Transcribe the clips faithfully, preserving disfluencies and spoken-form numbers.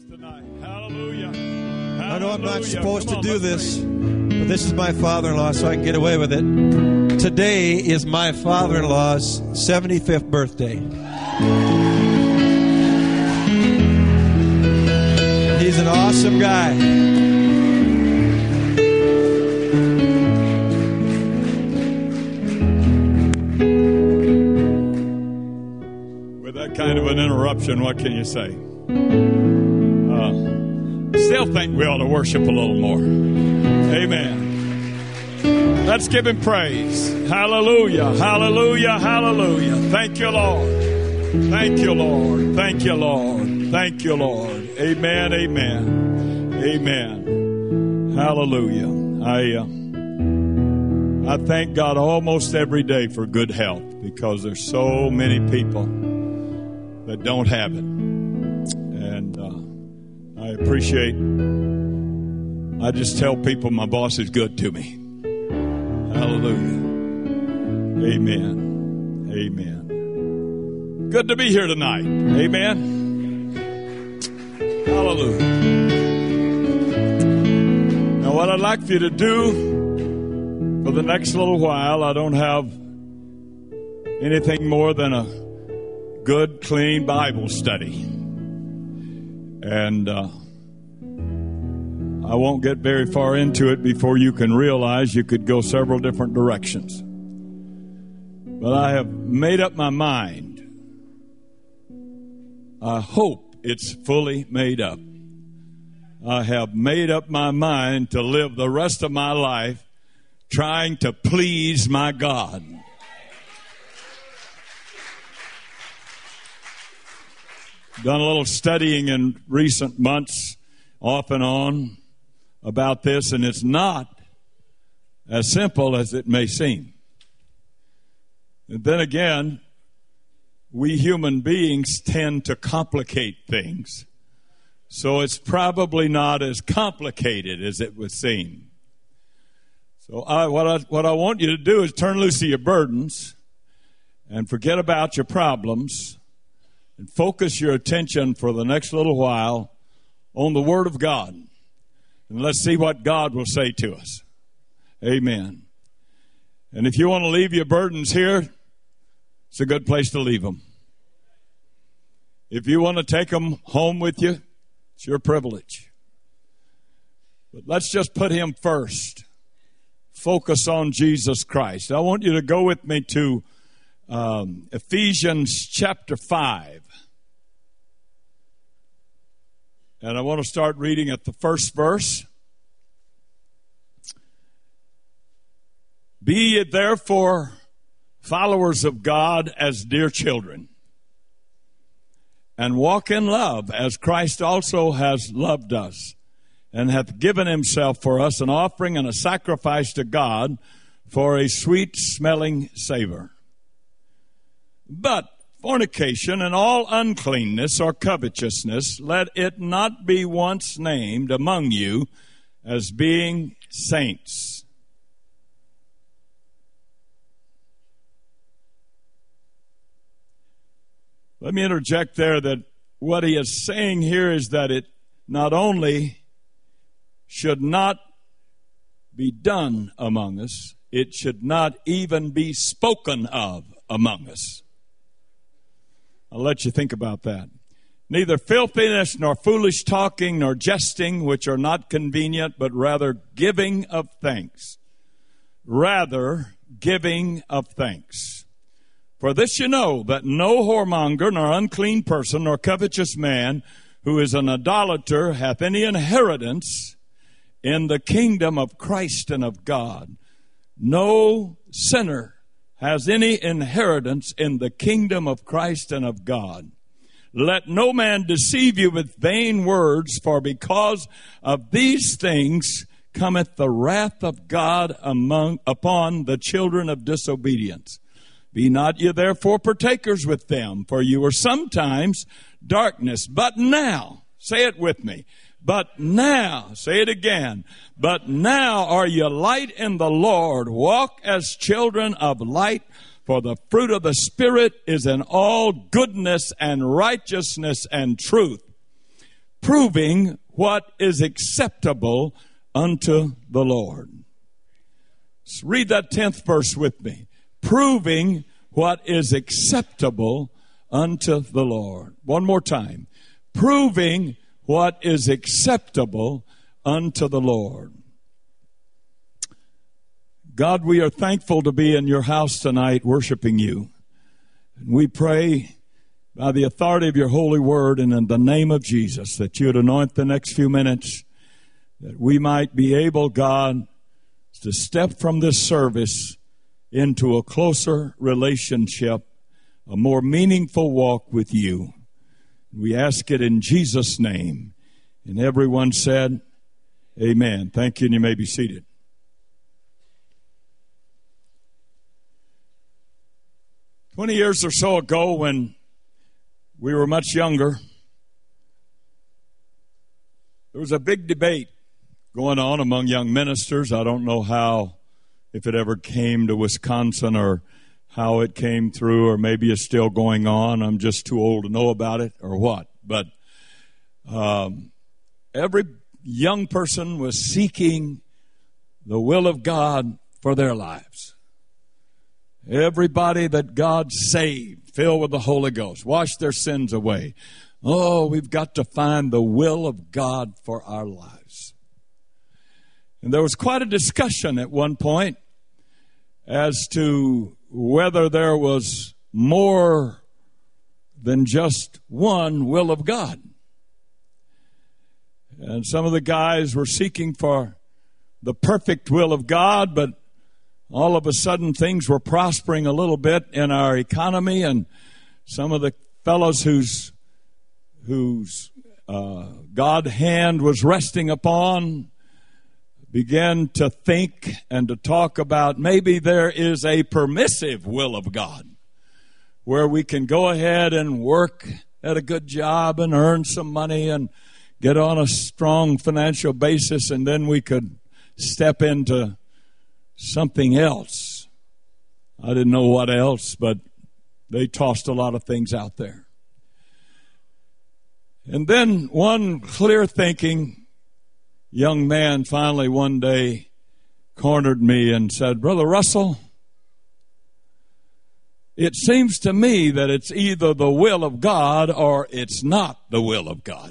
Tonight. Hallelujah. Hallelujah. I know I'm not supposed Come to on, do let's this, praise. but this is my father-in-law, so I can get away with it. Today is my father-in-law's seventy-fifth birthday. He's an awesome guy. With that kind of an interruption, what can you say? Uh, still think we ought to worship a little more. Amen. Let's give him praise. Hallelujah, hallelujah, hallelujah. Thank you, Lord. Thank you, Lord. Thank you, Lord. Thank you, Lord. Amen, amen, amen. Hallelujah. I, uh, I thank God almost every day for good health because there's so many people that don't have it. And uh, I appreciate, I just tell people my boss is good to me. Hallelujah. Amen. Amen. Good to be here tonight. Amen. Hallelujah. Now what I'd like for you to do for the next little while, I don't have anything more than a good, clean Bible study. And uh, I won't get very far into it before you can realize you could go several different directions. But I have made up my mind. I hope it's fully made up. I have made up my mind to live the rest of my life trying to please my God. Done a little studying in recent months, off and on, about this, and it's not as simple as it may seem. And then again, we human beings tend to complicate things. So it's probably not as complicated as it would seem. So I, what I, what I want you to do is turn loose of your burdens and forget about your problems and focus your attention for the next little while on the Word of God. And let's see what God will say to us. Amen. And if you want to leave your burdens here, it's a good place to leave them. If you want to take them home with you, it's your privilege. But let's just put Him first. Focus on Jesus Christ. I want you to go with me to um, Ephesians chapter five. And I want to start reading at the first verse. Be ye therefore followers of God as dear children, and walk in love as Christ also has loved us, and hath given himself for us an offering and a sacrifice to God for a sweet-smelling savor. But fornication and all uncleanness or covetousness, let it not be once named among you as being saints. Let me interject there that what he is saying here is that it not only should not be done among us, it should not even be spoken of among us. I'll let you think about that. Neither filthiness, nor foolish talking, nor jesting, which are not convenient, but rather giving of thanks. Rather giving of thanks. For this you know, that no whoremonger, nor unclean person, nor covetous man, who is an idolater, hath any inheritance in the kingdom of Christ and of God. No sinner has any inheritance in the kingdom of Christ and of God. Let no man deceive you with vain words, for because of these things cometh the wrath of God among upon the children of disobedience. Be not ye therefore partakers with them, for you were sometimes darkness. But now, say it with me, but now, say it again, but now are ye light in the Lord. Walk as children of light, for the fruit of the Spirit is in all goodness and righteousness and truth, proving what is acceptable unto the Lord. Let's read that tenth verse with me. Proving what is acceptable unto the Lord. One more time. Proving what is acceptable unto the Lord. God, we are thankful to be in your house tonight worshiping you. And we pray by the authority of your holy word and in the name of Jesus that you would anoint the next few minutes, that we might be able, God, to step from this service into a closer relationship, a more meaningful walk with you. We ask it in Jesus' name. And everyone said, amen. Thank you, and you may be seated. Twenty years or so ago, when we were much younger, there was a big debate going on among young ministers. I don't know how, if it ever came to Wisconsin or how it came through, or maybe it's still going on. I'm just too old to know about it or what. But um, every young person was seeking the will of God for their lives. Everybody that God saved, filled with the Holy Ghost, washed their sins away. Oh, we've got to find the will of God for our lives. And there was quite a discussion at one point as to whether there was more than just one will of God. And some of the guys were seeking for the perfect will of God, but all of a sudden things were prospering a little bit in our economy, and some of the fellows whose whose uh, God hand was resting upon began to think and to talk about maybe there is a permissive will of God where we can go ahead and work at a good job and earn some money and get on a strong financial basis, and then we could step into something else. I didn't know what else, but they tossed a lot of things out there. And then one clear-thinking young man finally one day cornered me and said, Brother Russell, it seems to me that it's either the will of God or it's not the will of God.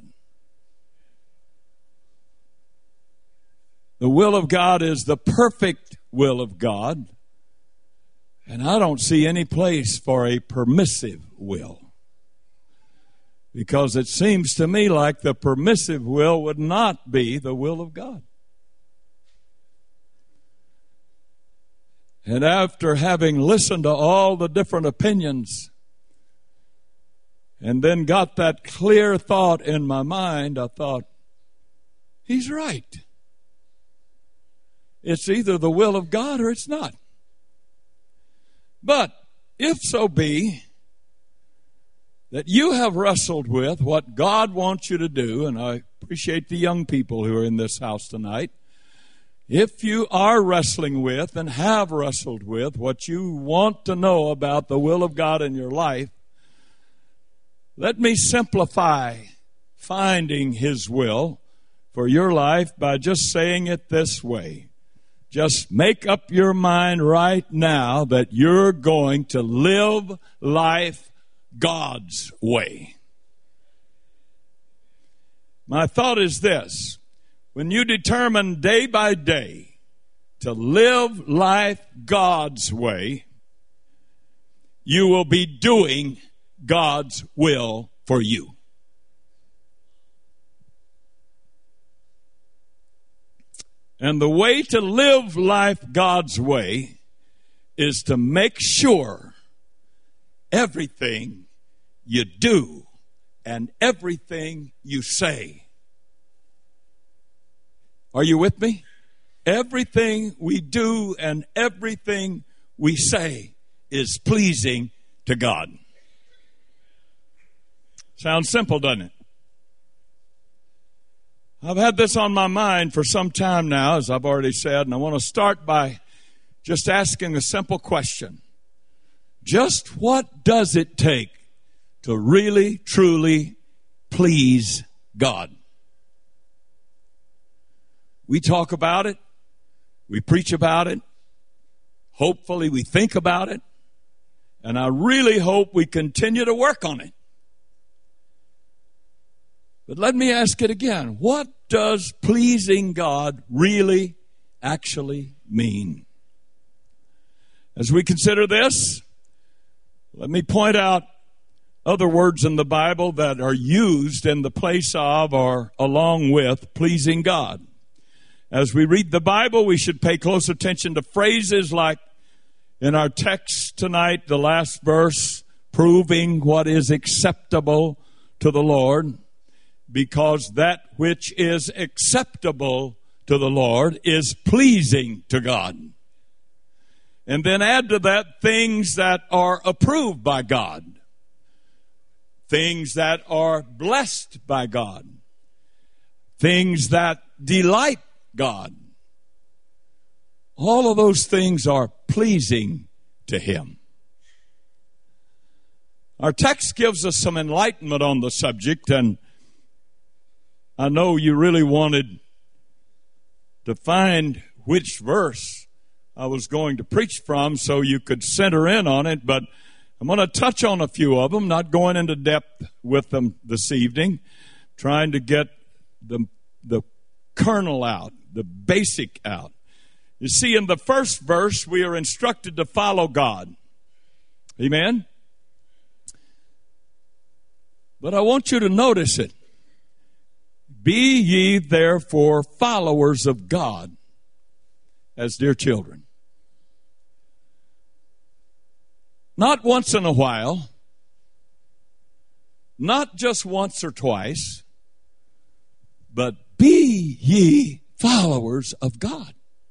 The will of God is the perfect will of God, and I don't see any place for a permissive will, because it seems to me like the permissive will would not be the will of God. And after having listened to all the different opinions and then got that clear thought in my mind, I thought, he's right. It's either the will of God or it's not. But if so be that you have wrestled with what God wants you to do, and I appreciate the young people who are in this house tonight, if you are wrestling with and have wrestled with what you want to know about the will of God in your life, let me simplify finding His will for your life by just saying it this way. Just make up your mind right now that you're going to live life God's way. My thought is this: when you determine day by day to live life God's way, you will be doing God's will for you. And the way to live life God's way is to make sure everything you do and everything you say. Are you with me? Everything we do and everything we say is pleasing to God. Sounds simple, doesn't it? I've had this on my mind for some time now, as I've already said, and I want to start by just asking a simple question. Just what does it take to really, truly please God? We talk about it. We preach about it. Hopefully we think about it. And I really hope we continue to work on it. But let me ask it again. What does pleasing God really actually mean? As we consider this, let me point out other words in the Bible that are used in the place of or along with pleasing God. As we read the Bible, we should pay close attention to phrases like in our text tonight, the last verse, proving what is acceptable to the Lord, because that which is acceptable to the Lord is pleasing to God. And then add to that things that are approved by God. Things that are blessed by God. Things that delight God. All of those things are pleasing to Him. Our text gives us some enlightenment on the subject, and I know you really wanted to find which verse I was going to preach from so you could center in on it, but I'm going to touch on a few of them, not going into depth with them this evening, trying to get the, the kernel out, the basic out. You see, in the first verse, we are instructed to follow God. Amen? But I want you to notice it. Be ye therefore followers of God as dear children. Not once in a while, not just once or twice, but be ye followers of God.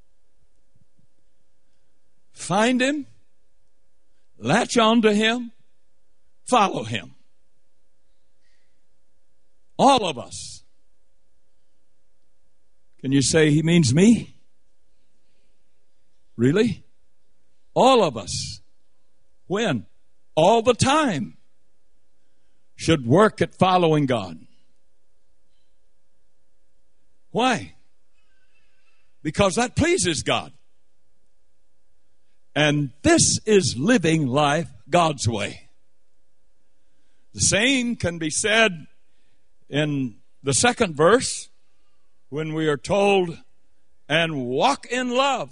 Find Him, latch on to Him, follow Him. All of us. Can you say He means me? Really? All of us. When? All the time. Should work at following God. Why? Because that pleases God. And this is living life God's way. The same can be said in the second verse when we are told, and walk in love.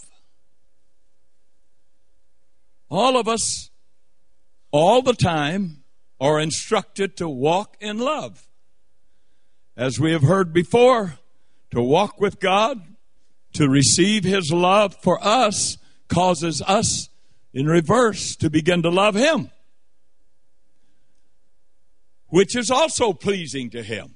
All of us, all the time, are instructed to walk in love. As we have heard before, to walk with God, to receive His love for us, causes us, in reverse, to begin to love Him, which is also pleasing to Him.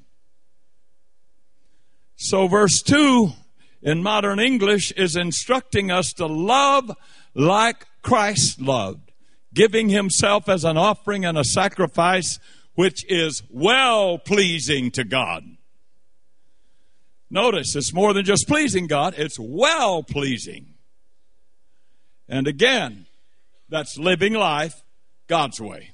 So verse two in modern English is instructing us to love like Christ loved, giving Himself as an offering and a sacrifice which is well-pleasing to God. Notice, it's more than just pleasing God, it's well-pleasing. And again, that's living life God's way.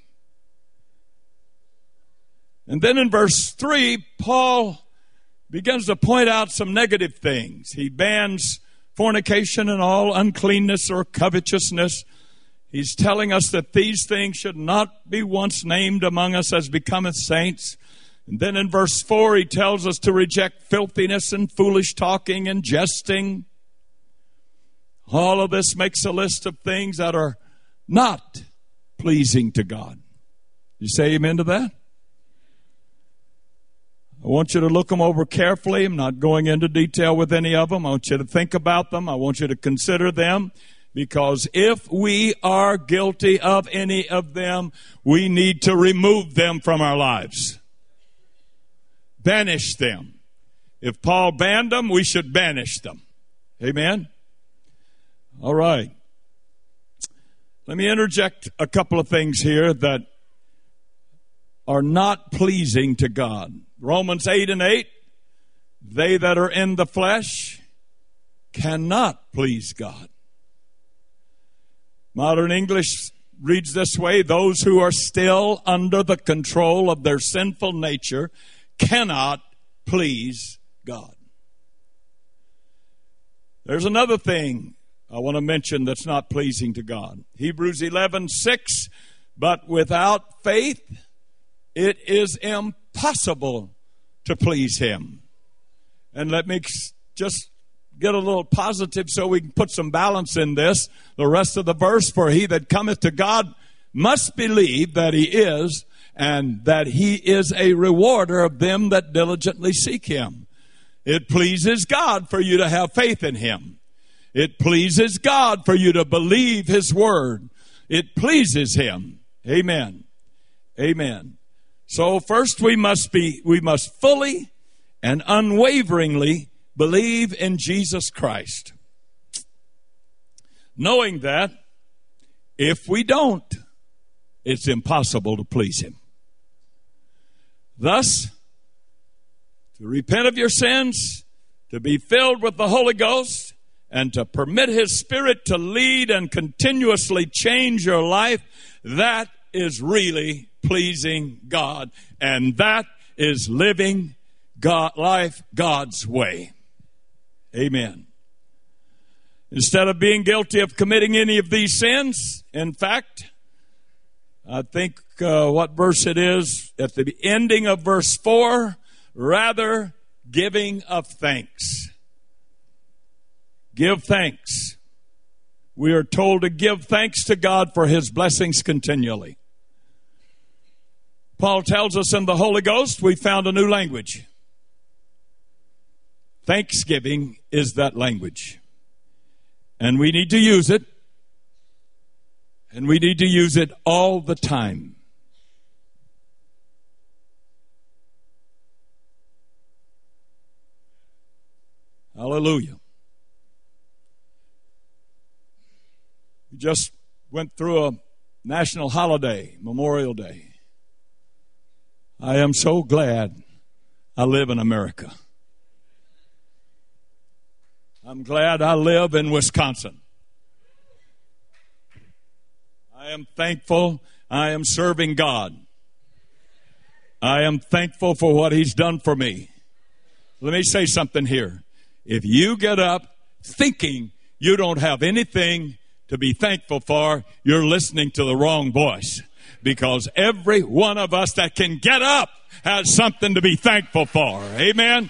And then in verse three, Paul begins to point out some negative things. He bans fornication and all uncleanness or covetousness. He's telling us that these things should not be once named among us as becometh saints. And then in verse four, he tells us to reject filthiness and foolish talking and jesting. All of this makes a list of things that are not pleasing to God. You say amen to that? I want you to look them over carefully. I'm not going into detail with any of them. I want you to think about them. I want you to consider them. Because if we are guilty of any of them, we need to remove them from our lives. Banish them. If Paul banned them, we should banish them. Amen? All right. Let me interject a couple of things here that are not pleasing to God. Romans eight and eight, they that are in the flesh cannot please God. Modern English reads this way, those who are still under the control of their sinful nature cannot please God. There's another thing I want to mention that's not pleasing to God. Hebrews eleven six, but without faith it is impossible to please Him. And let me just get a little positive so we can put some balance in this. The rest of the verse, for he that cometh to God must believe that He is, and that He is a rewarder of them that diligently seek Him. It pleases God for you to have faith in Him. It pleases God for you to believe His word. It pleases Him. Amen. Amen. So first we must be, we must fully and unwaveringly believe in Jesus Christ. Knowing that if we don't, it's impossible to please Him. Thus, to repent of your sins, to be filled with the Holy Ghost, and to permit His Spirit to lead and continuously change your life, that is really pleasing God. And that is living God, life God's way. Amen. Instead of being guilty of committing any of these sins, in fact, I think uh, what verse it is, at the ending of verse four, rather giving of thanks. Give thanks. We are told to give thanks to God for His blessings continually. Paul tells us in the Holy Ghost we found a new language. Thanksgiving is that language. And we need to use it. And we need to use it all the time. Hallelujah. We just went through a national holiday, Memorial Day. I am so glad I live in America. I'm glad I live in Wisconsin. I am thankful I am serving God. I am thankful for what He's done for me. Let me say something here. If you get up thinking you don't have anything to be thankful for, you're listening to the wrong voice. Because every one of us that can get up has something to be thankful for. Amen?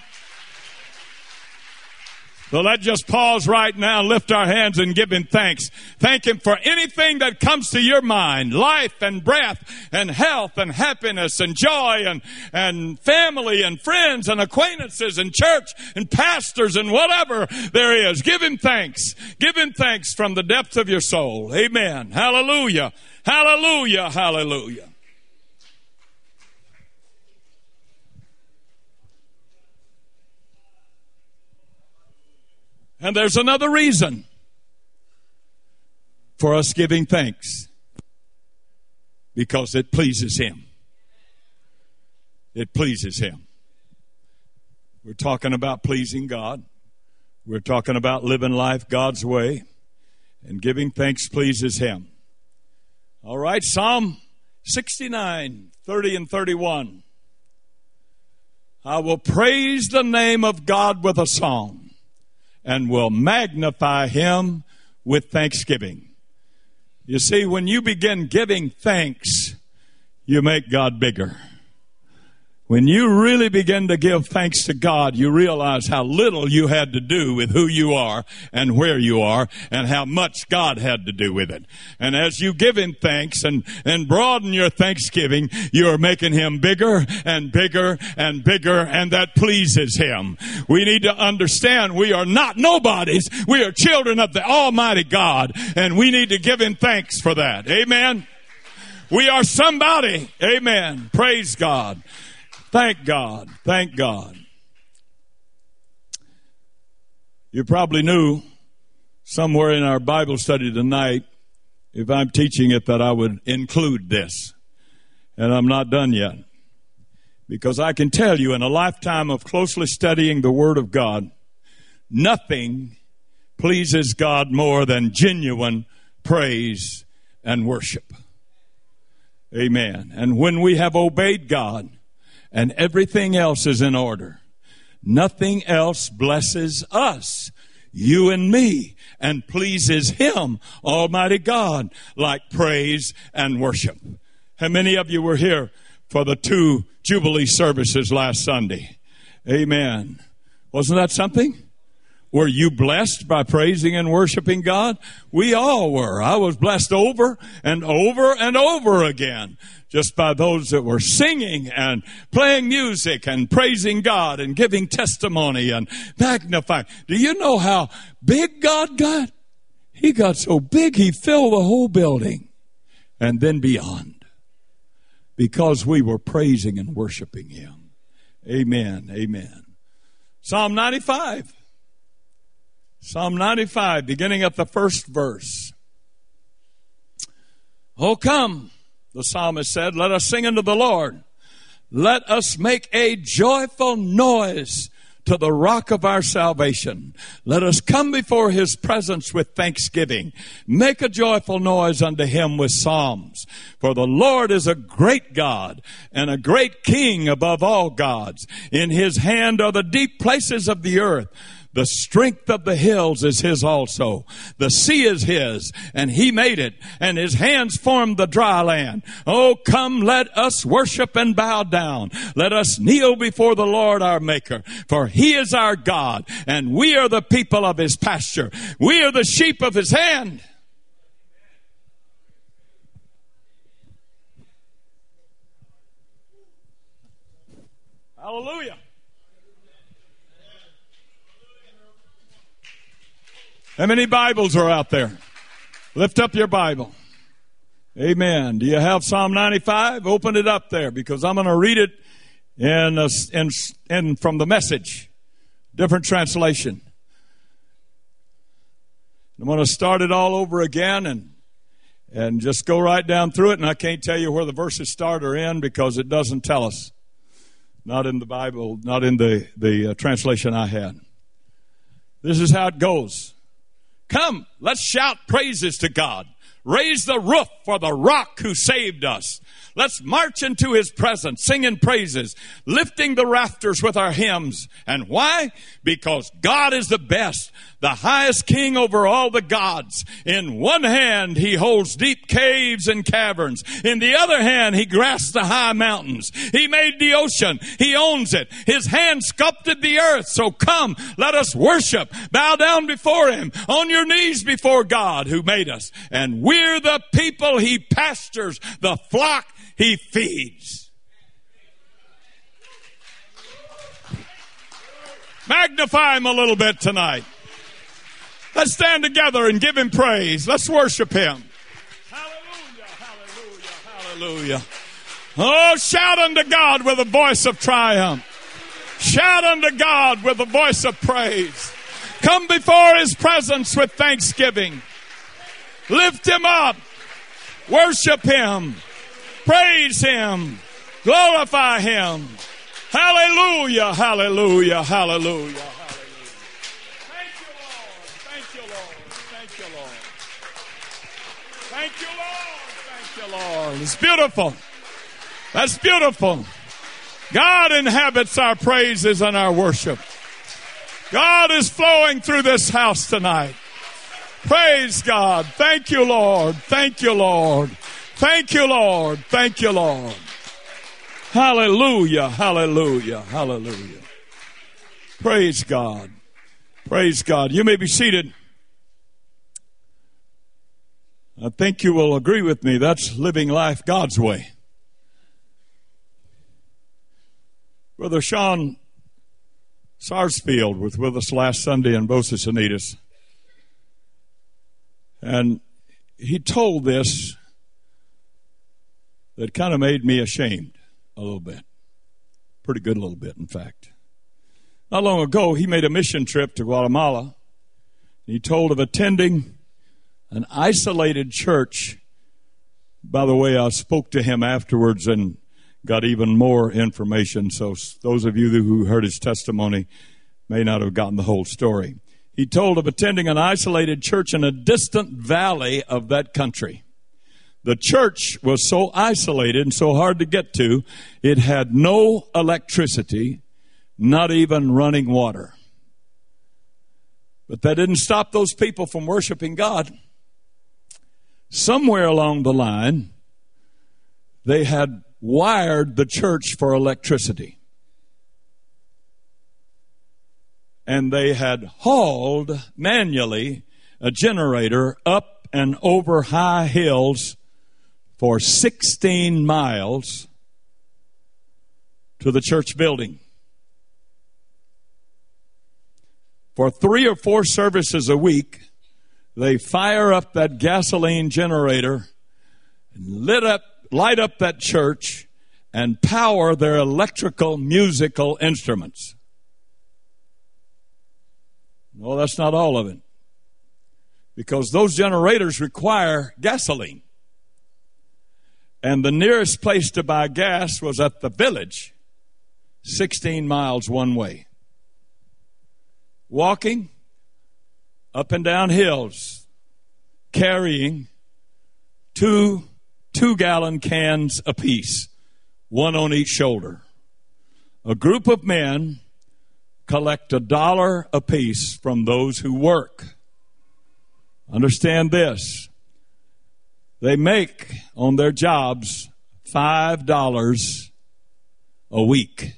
So let's just pause right now, lift our hands and give Him thanks. Thank Him for anything that comes to your mind. Life and breath and health and happiness and joy and, and family and friends and acquaintances and church and pastors and whatever there is. Give Him thanks. Give Him thanks from the depths of your soul. Amen. Hallelujah. Hallelujah. Hallelujah. And there's another reason for us giving thanks. Because it pleases Him. It pleases Him. We're talking about pleasing God. We're talking about living life God's way. And giving thanks pleases Him. All right, Psalm sixty-nine, thirty and thirty-one. I will praise the name of God with a song, and will magnify Him with thanksgiving. You see, when you begin giving thanks, you make God bigger. When you really begin to give thanks to God, you realize how little you had to do with who you are and where you are and how much God had to do with it. And as you give Him thanks and, and broaden your thanksgiving, you are making Him bigger and bigger and bigger, and that pleases Him. We need to understand we are not nobodies. We are children of the Almighty God, and we need to give Him thanks for that. Amen. We are somebody. Amen. Praise God. Thank God. Thank God. You probably knew somewhere in our Bible study tonight, if I'm teaching it, that I would include this. And I'm not done yet. Because I can tell you, in a lifetime of closely studying the Word of God, nothing pleases God more than genuine praise and worship. Amen. And when we have obeyed God, and everything else is in order, nothing else blesses us. you and me and pleases Him, Almighty God, like praise and worship. How many of you were here for the two Jubilee services last Sunday? Amen. Wasn't that something? Were you blessed by praising and worshiping God? We all were. I was blessed over and over and over again just by those that were singing and playing music and praising God and giving testimony and magnifying. Do you know how big God got? He got so big He filled the whole building and then beyond because we were praising and worshiping Him. Amen. Amen. Psalm ninety-five. Psalm ninety-five, beginning at the first verse. Oh, come, the psalmist said, let us sing unto the Lord. Let us make a joyful noise to the rock of our salvation. Let us come before His presence with thanksgiving. Make a joyful noise unto Him with psalms. For the Lord is a great God and a great King above all gods. In His hand are the deep places of the earth. The strength of the hills is His also. The sea is His, and He made it, and His hands formed the dry land. Oh, come, let us worship and bow down. Let us kneel before the Lord our Maker, for He is our God, and we are the people of His pasture. We are the sheep of His hand. Hallelujah. How many Bibles are out there? Lift up your Bible. Amen. Do you have Psalm ninety-five? Open it up there because I'm going to read it in, a, in, in from the Message, different translation. I'm going to start it all over again and and just go right down through it. And I can't tell you where the verses start or end because it doesn't tell us. Not in the Bible, not in the, the uh, translation I had. This is how it goes. Come, let's shout praises to God. Raise the roof for the rock who saved us. Let's march into His presence, singing praises, lifting the rafters with our hymns. And why? Because God is the best, the highest King over all the gods. In one hand, He holds deep caves and caverns. In the other hand, He grasps the high mountains. He made the ocean. He owns it. His hand sculpted the earth. So come, let us worship. Bow down before Him, on your knees before God who made us. And we're the people He pastures, the flock He feeds. Magnify Him a little bit tonight. Let's stand together and give Him praise. Let's worship Him. Hallelujah, hallelujah, hallelujah. Oh, shout unto God with a voice of triumph. Shout unto God with a voice of praise. Come before His presence with thanksgiving. Lift Him up. Worship Him. Praise Him. Glorify Him. Hallelujah, hallelujah, hallelujah, hallelujah. Thank you, Lord. Thank you, Lord. Thank you, Lord. Thank you, Lord. Thank you, Lord. It's beautiful. That's beautiful. God inhabits our praises and our worship. God is flowing through this house tonight. Praise God. Thank you, Lord. Thank you, Lord. Thank you, Lord. Thank you, Lord. Hallelujah. Hallelujah. Hallelujah. Praise God. Praise God. You may be seated. I think you will agree with me. That's living life God's way. Brother Sean Sarsfield was with us last Sunday in Bosis Anitas. And he told this that kind of made me ashamed a little bit. Pretty good a little bit, in fact. Not long ago, he made a mission trip to Guatemala. He told of attending an isolated church. By the way, I spoke to him afterwards and got even more information. So those of you who heard his testimony may not have gotten the whole story. He told of attending an isolated church in a distant valley of that country. The church was so isolated and so hard to get to, it had no electricity, not even running water. But that didn't stop those people from worshiping God. Somewhere along the line, they had wired the church for electricity. And they had hauled manually a generator up and over high hills for sixteen miles to the church building. For three or four services a week, they fire up that gasoline generator, and lit up, light up that church, and power their electrical musical instruments. No, that's not all of it. Because those generators require gasoline. And the nearest place to buy gas was at the village, sixteen miles one way. Walking up and down hills, carrying two two-gallon cans apiece, one on each shoulder. A group of men collect a dollar apiece from those who work. Understand this. They make on their jobs five dollars a week.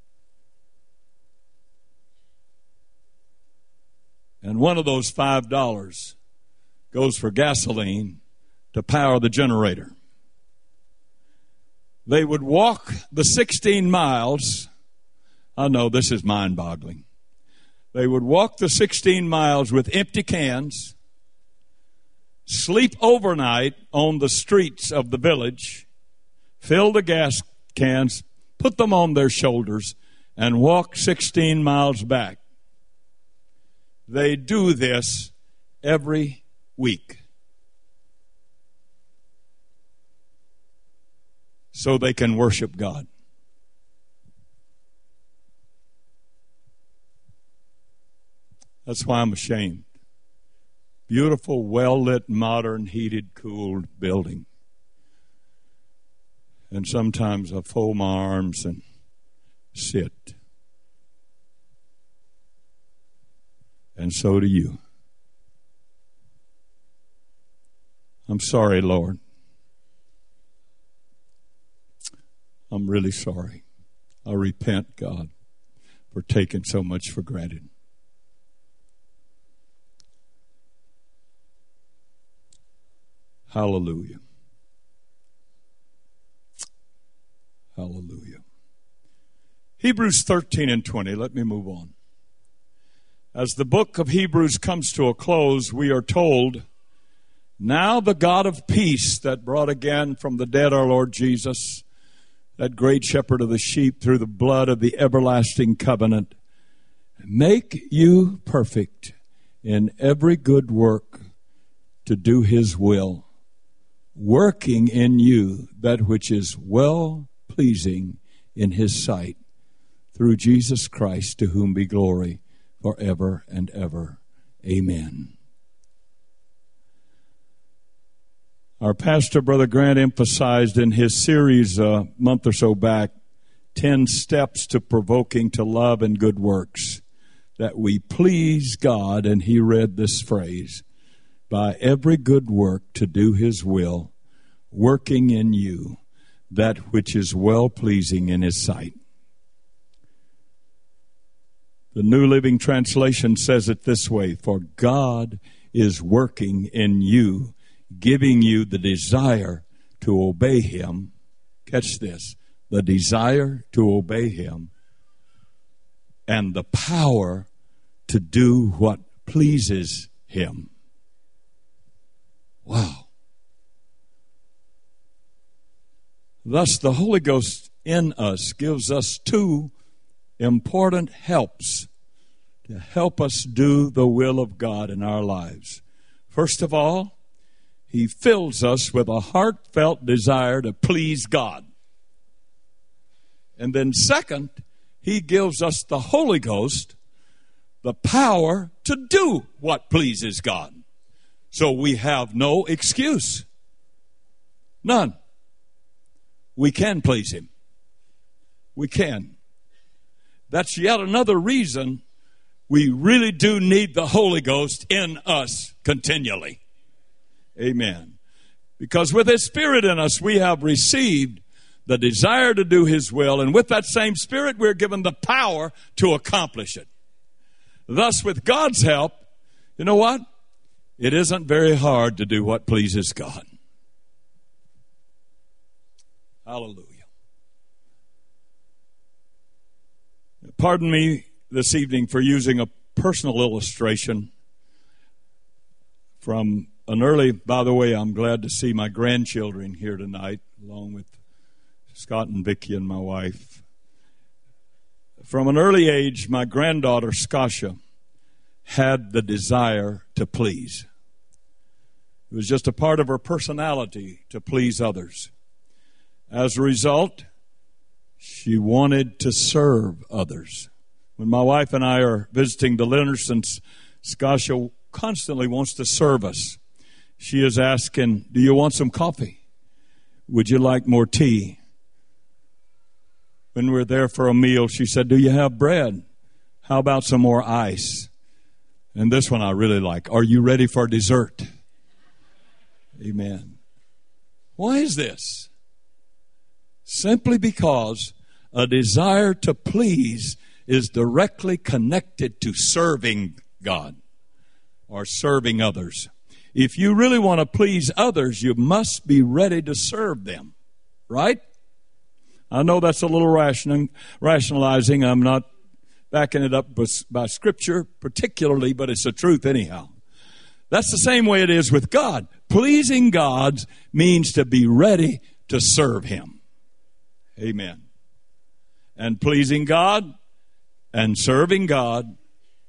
And one of those five dollars goes for gasoline to power the generator. They would walk the sixteen miles. I know this is mind-boggling. They would walk the sixteen miles with empty cans, sleep overnight on the streets of the village, fill the gas cans, put them on their shoulders, and walk sixteen miles back. They do this every week. So they can worship God. That's why I'm ashamed. Beautiful, well-lit, modern, heated, cooled building. And sometimes I fold my arms and sit. And so do you. I'm sorry, Lord. I'm really sorry. I repent, God, for taking so much for granted. Hallelujah. Hallelujah. Hebrews thirteen and twenty. Let me move on. As the book of Hebrews comes to a close, we are told, now the God of peace that brought again from the dead our Lord Jesus, that great shepherd of the sheep through the blood of the everlasting covenant, make you perfect in every good work to do his will, working in you that which is well pleasing in his sight, through Jesus Christ, to whom be glory forever and ever. Amen. Our pastor, Brother Grant, emphasized in his series a month or so back, ten steps to provoking to love and good works, that we please God, and he read this phrase, by every good work to do his will, working in you that which is well-pleasing in his sight. The New Living Translation says it this way, for God is working in you, giving you the desire to obey him. Catch this, the desire to obey him and the power to do what pleases him. Wow. Thus, the Holy Ghost in us gives us two important helps to help us do the will of God in our lives. First of all, he fills us with a heartfelt desire to please God. And then second, he gives us the Holy Ghost, the power to do what pleases God. So we have no excuse. None. We can please him. We can. That's yet another reason we really do need the Holy Ghost in us continually. Amen. Because with His Spirit in us, we have received the desire to do His will, and with that same Spirit, we're given the power to accomplish it. Thus, with God's help, you know what? It isn't very hard to do what pleases God. Hallelujah. Pardon me this evening for using a personal illustration from an early, by the way, I'm glad to see my grandchildren here tonight, along with Scott and Vicki and my wife. From an early age, my granddaughter, Skasha, had the desire to please. It was just a part of her personality to please others. As a result, she wanted to serve others. When my wife and I are visiting the Leonardsons, Skasha constantly wants to serve us. She is asking, do you want some coffee? Would you like more tea? When we're there for a meal, she said, do you have bread? How about some more ice? And this one I really like. Are you ready for dessert? Amen. Why is this? Simply because a desire to please is directly connected to serving God or serving others. If you really want to please others, you must be ready to serve them, right? I know that's a little ration, rationalizing. I'm not backing it up by Scripture particularly, but it's the truth anyhow. That's the same way it is with God. Pleasing God means to be ready to serve Him. Amen. And pleasing God and serving God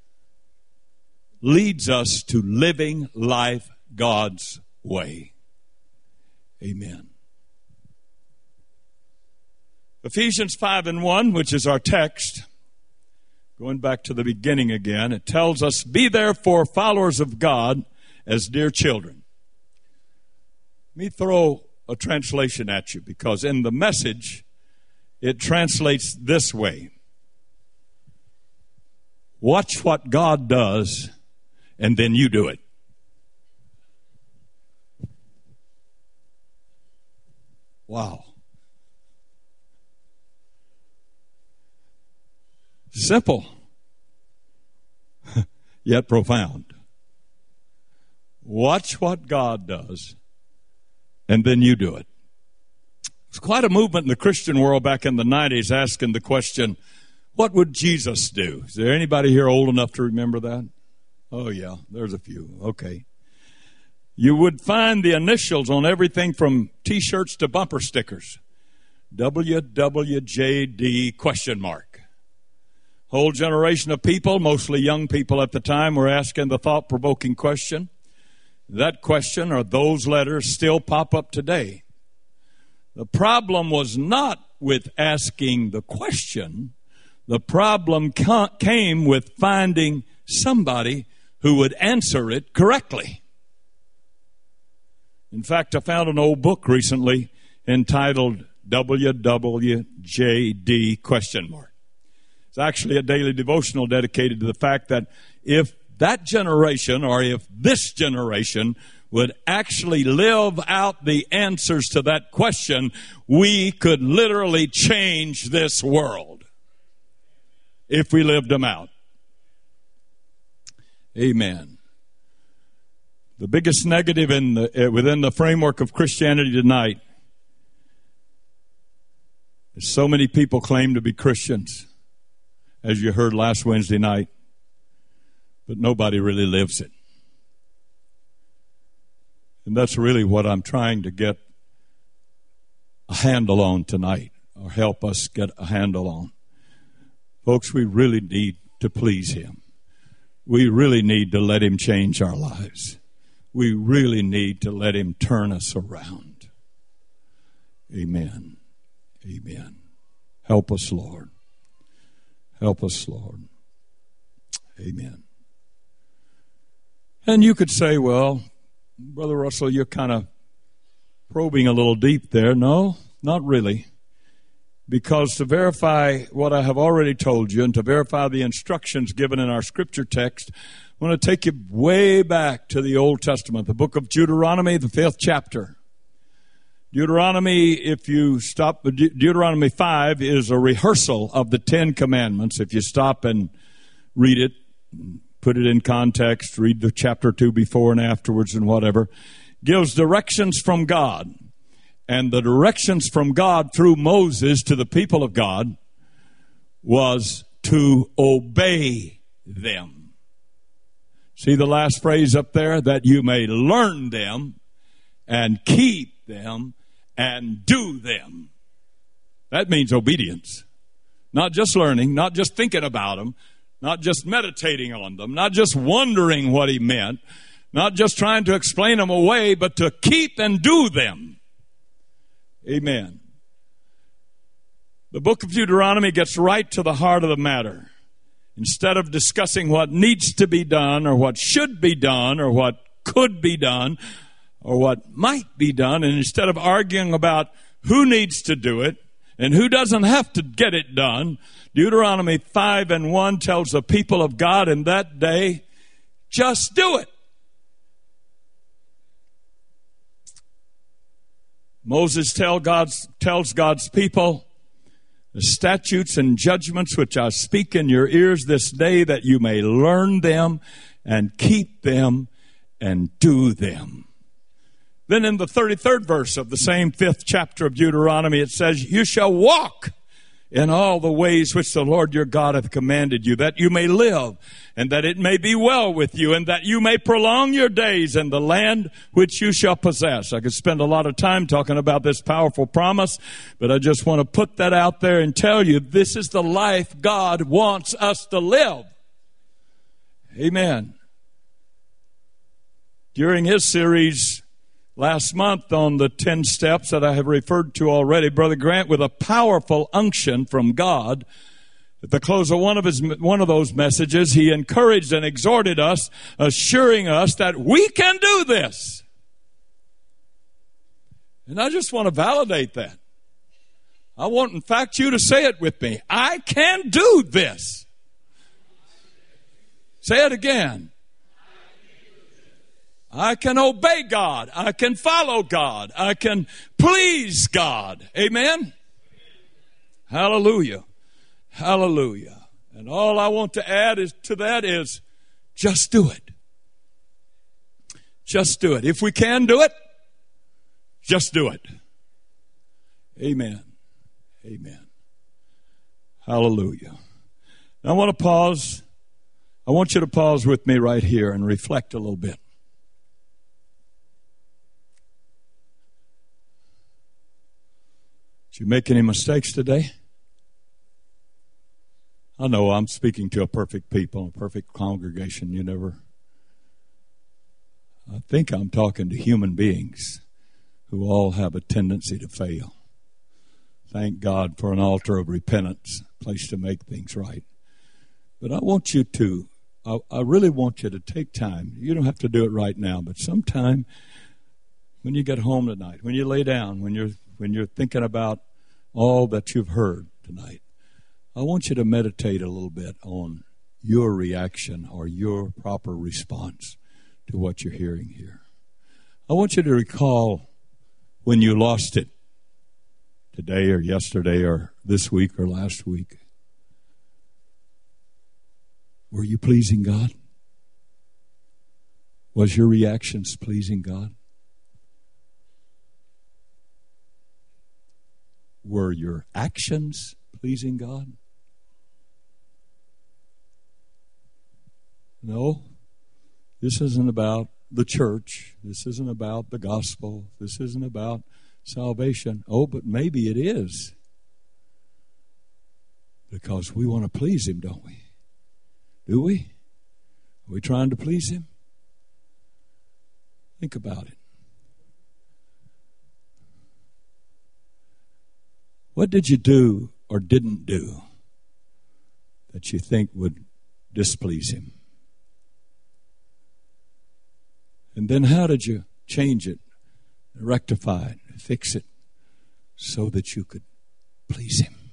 leads us to living life God's way. Amen. Ephesians five and one, which is our text, going back to the beginning again, it tells us, be therefore followers of God as dear children. Let me throw a translation at you, because in the Message, it translates this way. Watch what God does, and then you do it. Wow. Simple, yet profound. Watch what God does, and then you do it. It's quite a movement in the Christian world back in the nineties asking the question, what would Jesus do? Is there anybody here old enough to remember that? Oh, yeah, there's a few. Okay. You would find the initials on everything from T-shirts to bumper stickers. W W J D question mark. Whole generation of people, mostly young people at the time, were asking the thought-provoking question. That question, or those letters, still pop up today. The problem was not with asking the question. The problem ca- came with finding somebody who would answer it correctly. In fact, I found an old book recently entitled W W J D question mark. It's actually a daily devotional dedicated to the fact that if that generation, or if this generation, would actually live out the answers to that question, we could literally change this world if we lived them out. Amen. The biggest negative in the, uh, within the framework of Christianity tonight is so many people claim to be Christians, as you heard last Wednesday night, but nobody really lives it. And that's really what I'm trying to get a handle on tonight, or help us get a handle on. Folks, we really need to please Him. We really need to let Him change our lives. We really need to let Him turn us around. Amen. Amen. Help us, Lord. Help us, Lord. Amen. And you could say, well, Brother Russell, you're kind of probing a little deep there. No, not really. because to verify what I have already told you and to verify the instructions given in our scripture text, I want to take you way back to the Old Testament, the book of Deuteronomy, the fifth chapter. Deuteronomy, if you stop, Deuteronomy five is a rehearsal of the Ten Commandments. If you stop and read it, put it in context, read the chapter two before and afterwards and whatever, gives directions from God. And the directions from God through Moses to the people of God was to obey them. See the last phrase up there? That you may learn them and keep them and do them. That means obedience. Not just learning, not just thinking about them, not just meditating on them, not just wondering what he meant, not just trying to explain them away, but to keep and do them. Amen. The book of Deuteronomy gets right to the heart of the matter. Instead of discussing what needs to be done or what should be done or what could be done or what might be done, and instead of arguing about who needs to do it and who doesn't have to get it done, Deuteronomy five and one tells the people of God in that day, just do it. Moses tell God's, tells God's people, the statutes and judgments which I speak in your ears this day, that you may learn them and keep them and do them. Then in the thirty-third verse of the same fifth chapter of Deuteronomy, it says, you shall walk in all the ways which the Lord your God hath commanded you, that you may live, and that it may be well with you, and that you may prolong your days in the land which you shall possess. I could spend a lot of time talking about this powerful promise, but I just want to put that out there and tell you this is the life God wants us to live. Amen. During his series last month on the ten steps that I have referred to already, Brother Grant, with a powerful unction from God, at the close of one of his one of those messages, he encouraged and exhorted us, assuring us that we can do this. And I just want to validate that. I want, in fact, you to say it with me. I can do this. Say it again. I can obey God. I can follow God. I can please God. Amen? Hallelujah. Hallelujah. And all I want to add is to that is just do it. Just do it. If we can do it, just do it. Amen. Amen. Hallelujah. Now I want to pause. I want you to pause with me right here and reflect a little bit. Did you make any mistakes today? I know I'm speaking to a perfect people, a perfect congregation. You never. I think I'm talking to human beings who all have a tendency to fail. Thank God for an altar of repentance, a place to make things right. But I want you to, I, I really want you to take time. You don't have to do it right now, but sometime when you get home tonight, when you lay down, when you're when you're thinking about all that you've heard tonight, I want you to meditate a little bit on your reaction or your proper response to what you're hearing here. I want you to recall when you lost it today or yesterday or this week or last week. Were you pleasing God? Was your reactions pleasing God? Were your actions pleasing God? No. This isn't about the church. This isn't about the gospel. This isn't about salvation. Oh, but maybe it is. Because we want to please Him, don't we? Do we? Are we trying to please Him? Think about it. What did you do or didn't do that you think would displease Him? And then how did you change it, rectify it, fix it so that you could please Him?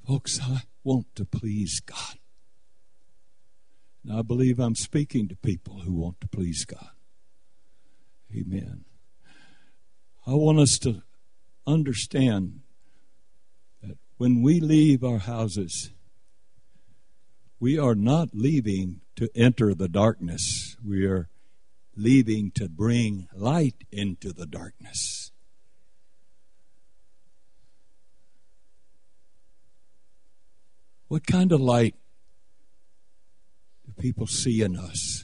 Folks, I want to please God. And I believe I'm speaking to people who want to please God. Amen. I want us to understand that when we leave our houses, we are not leaving to enter the darkness. We are leaving to bring light into the darkness. What kind of light do people see in us?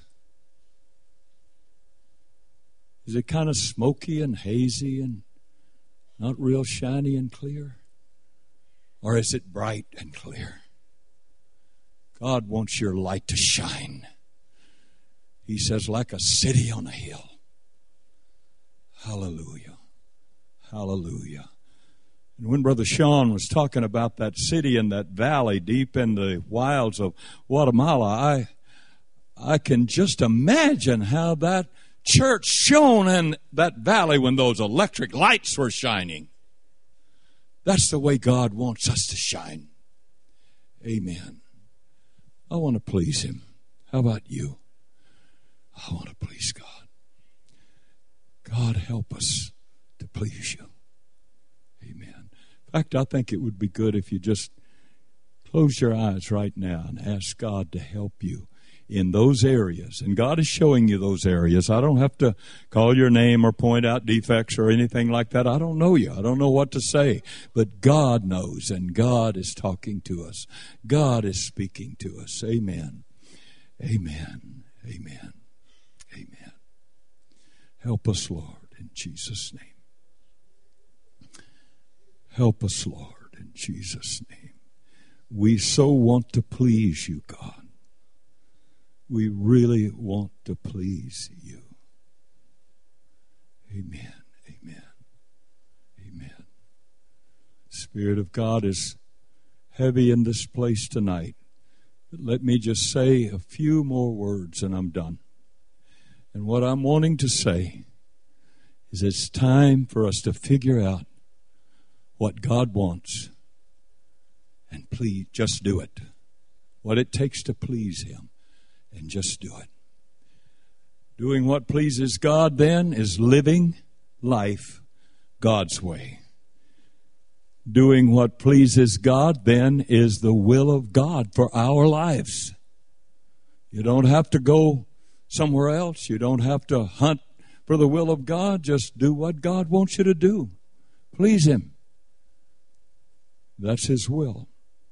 Is it kind of smoky and hazy and not real shiny and clear? Or is it bright and clear? God wants your light to shine. He says, like a city on a hill. Hallelujah. Hallelujah. And when Brother Sean was talking about that city and that valley deep in the wilds of Guatemala, I I can just imagine how that church shone in that valley when those electric lights were shining. That's the way God wants us to shine. Amen. I want to please Him. How about you? I want to please God. God, help us to please you. Amen. In fact, I think it would be good if you just close your eyes right now and ask God to help you in those areas. And God is showing you those areas. I don't have to call your name or point out defects or anything like that. I don't know you. I don't know what to say. But God knows, and God is talking to us. God is speaking to us. Amen. Amen. Amen. Amen. Help us, Lord, in Jesus' name. Help us, Lord, in Jesus' name. We so want to please you, God. We really want to please you. Amen. Amen. Amen. The Spirit of God is heavy in this place tonight. But let me just say a few more words and I'm done. And what I'm wanting to say is it's time for us to figure out what God wants. And please, just do it. What it takes to please Him. And just do it. Doing what pleases God then is living life God's way. Doing what pleases God then is the will of God for our lives. You don't have to go somewhere else. You don't have to hunt for the will of God. Just do what God wants you to do. Please Him. That's His will.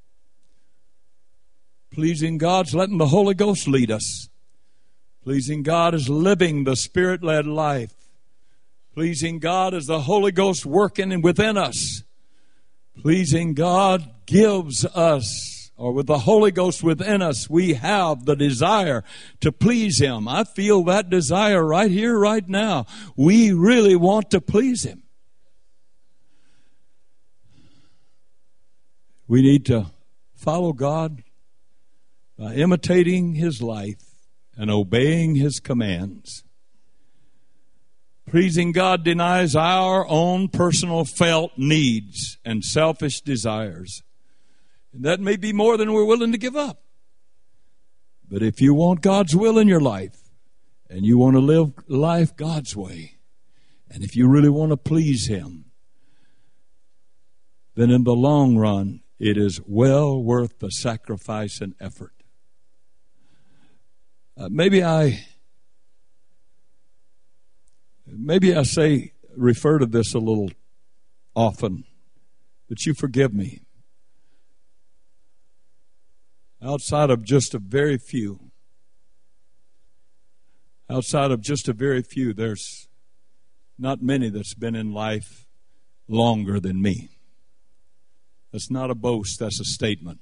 Pleasing God's letting the Holy Ghost lead us. Pleasing God is living the Spirit-led life. Pleasing God is the Holy Ghost working within us. Pleasing God gives us, or with the Holy Ghost within us, we have the desire to please Him. I feel that desire right here, right now. We really want to please Him. We need to follow God by imitating His life and obeying His commands. Pleasing God denies our own personal felt needs and selfish desires. And that may be more than we're willing to give up. But if you want God's will in your life, and you want to live life God's way, and if you really want to please Him, then in the long run, it is well worth the sacrifice and effort. Uh, maybe I, maybe I say, refer to this a little often, but you forgive me. Outside of just a very few, outside of just a very few, there's not many that's been in life longer than me. That's not a boast, that's a statement.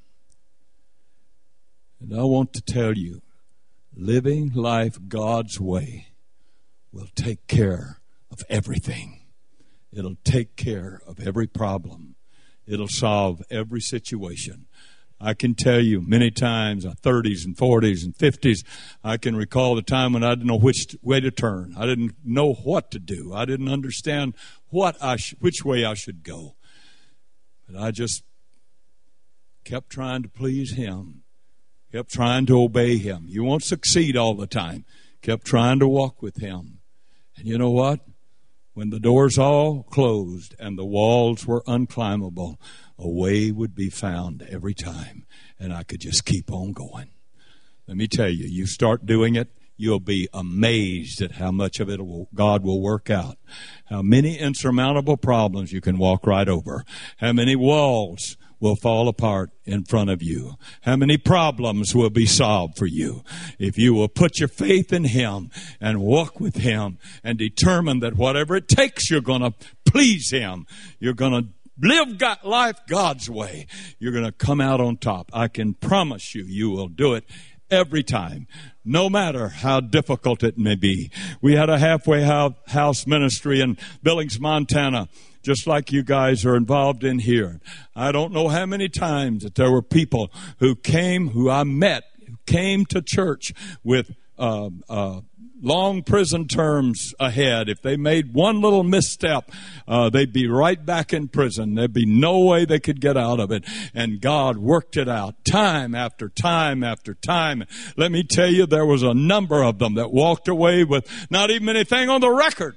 And I want to tell you, living life God's way will take care of everything. It'll take care of every problem. It'll solve every situation. I can tell you many times, in thirties and forties and fifties, I can recall the time when I didn't know which way to turn. I didn't know what to do. I didn't understand what I sh- which way I should go. But I just kept trying to please Him, kept trying to obey Him. You won't succeed all the time. Kept trying to walk with Him. And you know what? When the doors all closed and the walls were unclimbable, a way would be found every time. And I could just keep on going. Let me tell you, you start doing it, you'll be amazed at how much of it will, God will work out. How many insurmountable problems you can walk right over. How many walls will fall apart in front of you. How many problems will be solved for you if you will put your faith in Him and walk with Him and determine that whatever it takes, you're going to please Him. You're going to live God, life God's way. You're going to come out on top. I can promise you, you will do it every time, no matter how difficult it may be. We had a halfway house ministry in Billings, Montana, just like you guys are involved in here. I don't know how many times that there were people who came, who I met, who came to church with uh, uh, long prison terms ahead. If they made one little misstep, uh, they'd be right back in prison. There'd be no way they could get out of it. And God worked it out time after time after time. Let me tell you, there was a number of them that walked away with not even anything on the record.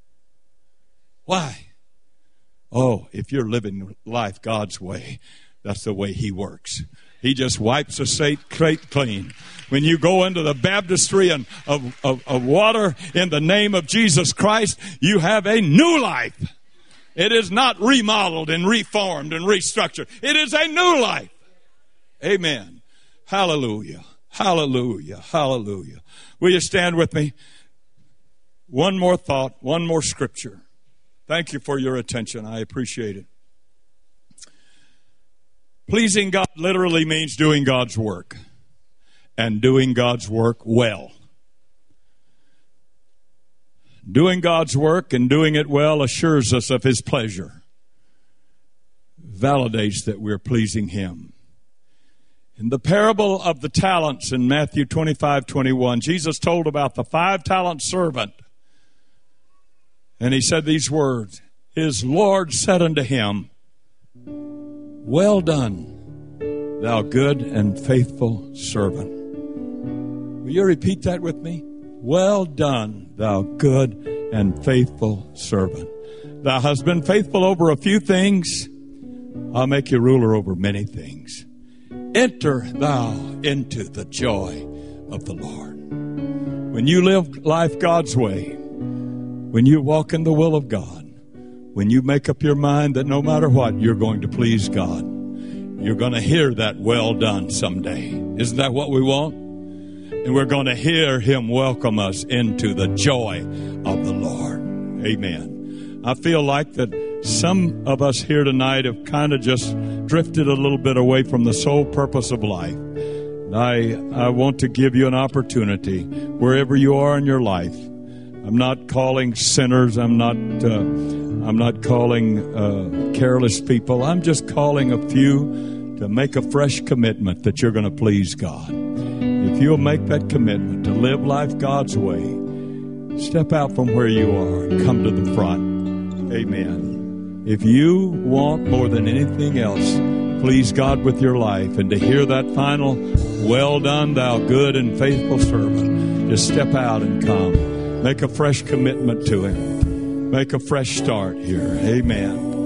Why? Oh, if you're living life God's way, that's the way He works. He just wipes the slate clean. When you go into the baptistry and of, of, of water in the name of Jesus Christ, you have a new life. It is not remodeled and reformed and restructured. It is a new life. Amen. Hallelujah. Hallelujah. Hallelujah. Will you stand with me? One more thought, one more scripture. Thank you for your attention. I appreciate it. Pleasing God literally means doing God's work, and doing God's work well. Doing God's work and doing it well assures us of His pleasure, validates that we're pleasing Him. In the parable of the talents in Matthew twenty-five twenty-one, Jesus told about the five-talent servant. And He said these words, His Lord said unto him, Well done, thou good and faithful servant. Will you repeat that with me? Well done, thou good and faithful servant. Thou hast been faithful over a few things. I'll make you ruler over many things. Enter thou into the joy of the Lord. When you live life God's way, when you walk in the will of God, when you make up your mind that no matter what, you're going to please God, you're going to hear that well done someday. Isn't that what we want? And we're going to hear Him welcome us into the joy of the Lord. Amen. I feel like that some of us here tonight have kind of just drifted a little bit away from the sole purpose of life. And I, I want to give you an opportunity wherever you are in your life. I'm not calling sinners. I'm not uh, I'm not calling uh, careless people. I'm just calling a few to make a fresh commitment that you're going to please God. If you'll make that commitment to live life God's way, step out from where you are and come to the front. Amen. If you want more than anything else, please God with your life and to hear that final, well done, thou good and faithful servant, just step out and come. Make a fresh commitment to Him. Make a fresh start here. Amen.